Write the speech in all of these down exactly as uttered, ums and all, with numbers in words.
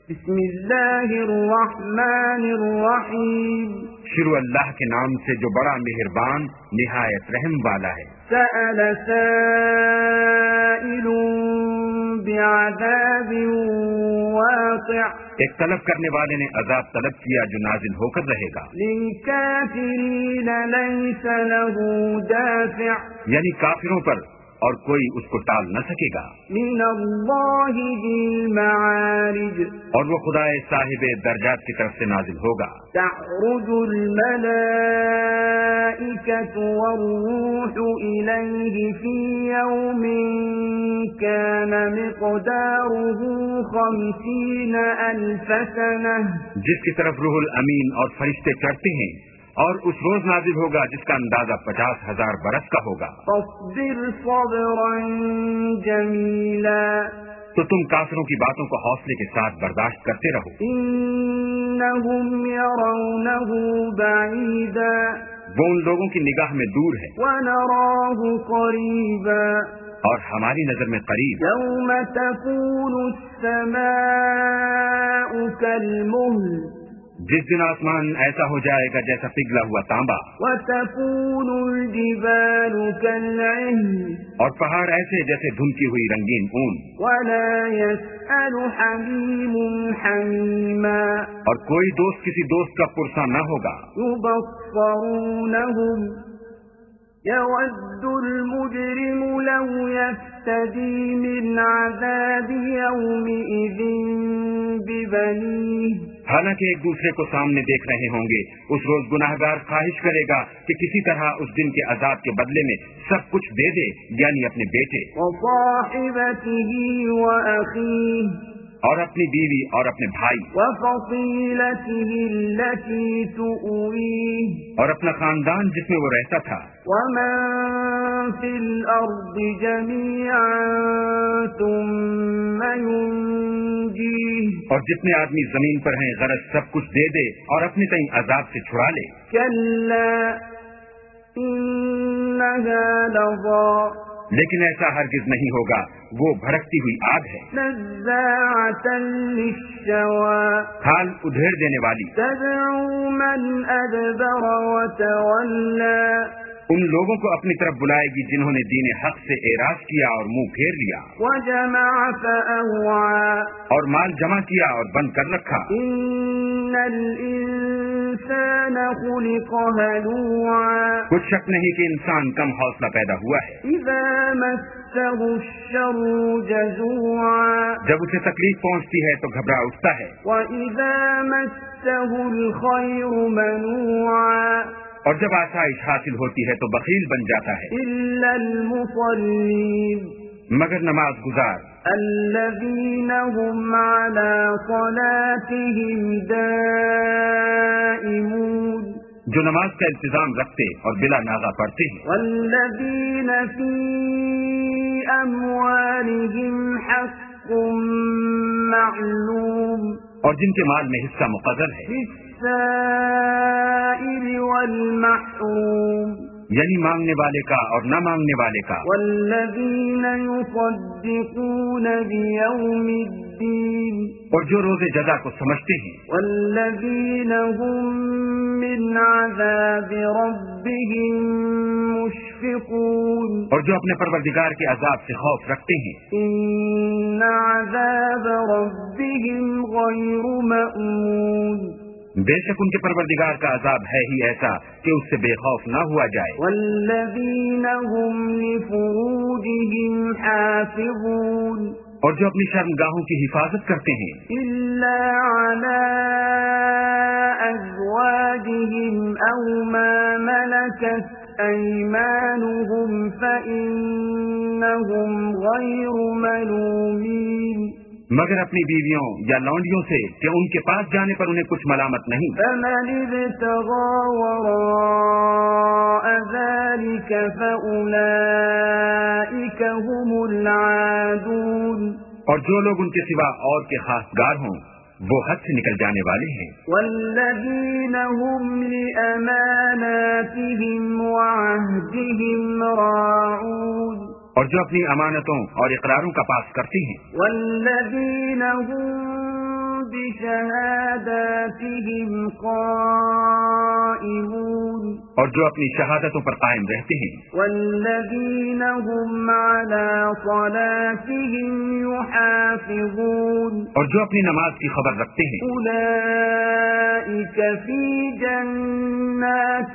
بسم اللہ الرحمن الرحیم، شروع اللہ کے نام سے جو بڑا مہربان نہایت رحم والا ہے۔ سأل سائل بعذاب واقع، ایک طلب کرنے والے نے عذاب طلب کیا جو نازل ہو کر رہے گا۔ للکافرین لیس له دافع، یعنی کافروں پر اور کوئی اس کو ٹال نہ سکے گا۔ من اللہ ذی المعارج، اور وہ خدا صاحب درجات کی طرف سے نازل ہوگا۔ تعرج الملائکۃ والروح الیہ فی یوم کان مقدارہ خمسین الف سنہ، جس کی طرف روح الامین اور فرشتے چڑھتے ہیں، اور اس روز نازل ہوگا جس کا اندازہ پچاس ہزار برس کا ہوگا۔ فاصبر صبرا جمیلا، تو تم کافروں کی باتوں کو حوصلے کے ساتھ برداشت کرتے رہو۔ انہم یرونہ بعیدا، وہ ان لوگوں کی نگاہ میں دور ہے، ونراہ قریبا، اور ہماری نظر میں قریب۔ یوم تکون السماء کالمہل، جس دن آسمان ایسا ہو جائے گا جیسا پگھلا ہوا تانبا، وتکون الجبال کالعہن، اور پہاڑ ایسے جیسے دھنکی ہوئی رنگین اون، ولا يسأل حمیم حمیما، اور کوئی دوست کسی دوست کا پرسا نہ ہوگا۔ یبصرونہم، یود المجرم لو یفتدی من عذاب یومئذ ببنیہ، حالانکہ ایک دوسرے کو سامنے دیکھ رہے ہوں گے، اس روز گناہگار خواہش کرے گا کہ کسی طرح اس دن کے عذاب کے بدلے میں سب کچھ دے دے، یعنی اپنے بیٹے وصاحبته وأخيه، اور اپنی بیوی اور اپنے بھائی، وفصيلته التي تؤويه، اور اپنا خاندان جس میں وہ رہتا تھا، ومن في الأرض جميعا ثم ينجيه، اور جتنے آدمی زمین پر ہیں غرض سب کچھ دے دے اور اپنے تئیں عذاب سے چھڑا لے۔ كلا إنها لظى، لیکن ایسا ہرگز نہیں ہوگا، وہ بھڑکتی ہوئی آگ ہے، نزاعة للشوى، حال ادھیڑ دینے والی، تدعو من أدبر وتولى، ان لوگوں کو اپنی طرف بلائے گی جنہوں نے دین حق سے اعراض کیا اور منہ پھیر لیا، وجمع فأوعى، اور مال جمع کیا اور بند کر رکھا۔ إن الإنسان خلق هلوعا، کچھ شک نہیں کہ انسان کم حوصلہ پیدا ہوا ہے، إذا مسه الشر جزوعا، جب اسے تکلیف پہنچتی ہے تو گھبرا اٹھتا ہے، وإذا مسه الخير منوعا، اور جب آسائش حاصل ہوتی ہے تو بخیل بن جاتا ہے، إلا المصلين، مگر نماز گزار، الذين هم على صلاتهم دائمون، جو نماز کا التزام رکھتے اور بلا ناغہ پڑھتے ہیں، والذين في أموالهم حق معلوم، اور جن کے مال میں حصہ مقرر ہے، للسائل والمحروم، یعنی مانگنے والے کا اور نہ مانگنے والے کا، والذین یصدقون بیوم الدین، اور جو روز جزا کو سمجھتے ہیں، والذین هم من عذاب ربهم مشفقون، اور جو اپنے پروردگار کے عذاب سے خوف رکھتے ہیں، ان عذاب ربهم غیر مأمون، بے شک ان کے پروردگار کا عذاب ہے ہی ایسا کہ اس سے بے خوف نہ ہوا جائے، والذین هم لفروجهم حافظون، اور جو اپنی شرمگاہوں کی حفاظت کرتے ہیں، الا علی ازواجهم او ما ملکت ایمانهم فإنهم غیر ملومین، مگر اپنی بیویوں یا لونڈیوں سے کہ ان کے پاس جانے پر انہیں کچھ ملامت نہیں۔ فمن ابتغى وراء ذلك فأولئك هم العادون، اور جو لوگ ان کے سوا اور کے خاصگار ہوں وہ حد سے نکل جانے والے ہیں۔ والذین هم لأماناتهم وعهدهم راعون، اور جو اپنی امانتوں اور اقراروں کا پاس کرتے ہیں، والذین هم بشهاداتهم قائمون اور جو اپنی شہادتوں پر قائم رہتے ہیں والذین هم على صلاتهم يحافظون اور جو اپنی نماز کی خبر رکھتے ہیں اولئک فی جنات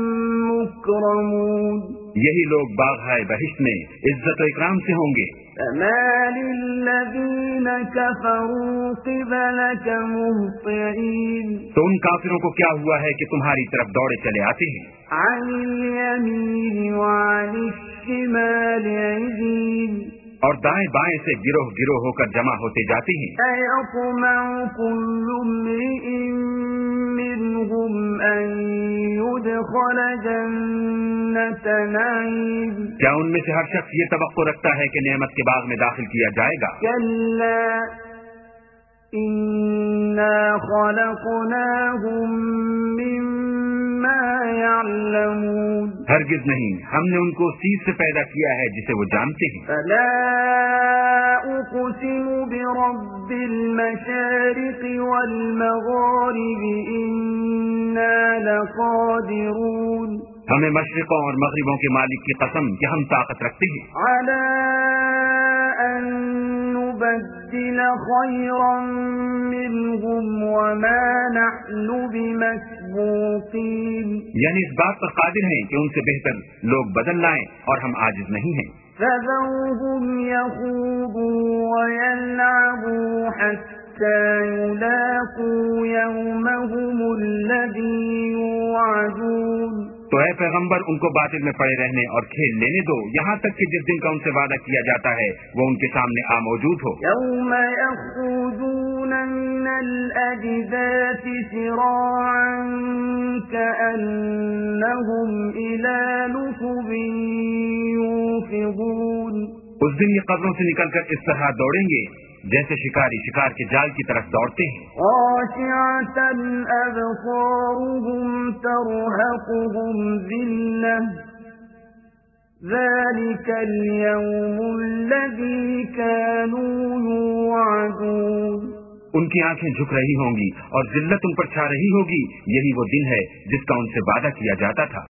مکرمون یہی لوگ باغ بہشت میں عزت و اکرام سے ہوں گے فما للذین کفروا قبلک مہطعین تو ان کافروں کو کیا ہوا ہے کہ تمہاری طرف دوڑے چلے آتے ہیں عن الیمین وعن الشمال عزین اور دائیں بائیں سے گروہ گروہ ہو کر جمع ہوتے جاتے ہیں ایطمع کل امرئ منہم ان يدخل جنت نعیم کیا ان میں سے ہر شخص یہ توقع رکھتا ہے کہ نعمت کے باغ میں داخل کیا جائے گا کلا انا خلقناهم مما يعلمون ہرگز نہیں، ہم نے ان کو اس چیز سے پیدا کیا ہے جسے وہ جانتے ہیں فلا اقسم برب المشارق والمغارب انا لقادرون ہمیں مشرقوں اور مغربوں کے مالک کی قسم کہ ہم طاقت رکھتے ہیں على ان نبدل خيرا منهم وما نحن بمسبوقين یعنی اس بات پر قادر ہیں کہ ان سے بہتر لوگ بدل لائیں اور ہم عاجز نہیں ہیں فذرهم يخوضوا ويلعبوا حتى يلاقوا يومهم الذي يوعدون تو اے پیغمبر ان کو باطل میں پڑے رہنے اور کھیل لینے دو یہاں تک کہ جس دن کا ان سے وعدہ کیا جاتا ہے وہ ان کے سامنے آ موجود ہو يوم يخرجون من الأجداث سراعا كأنهم إلى نصب يوفضون اس دن یہ قبروں سے نکل کر اس طرح دوڑیں گے جیسے شکاری شکار کے جال کی طرف دوڑتے ہیں خاشعة أبصارهم ترهقهم ذلة ذلك اليوم الذي كانوا يوعدون ان کی آنکھیں جھک رہی ہوں گی اور ذلت ان پر چھا رہی ہوگی یہی وہ دن ہے جس کا ان سے وعدہ کیا جاتا تھا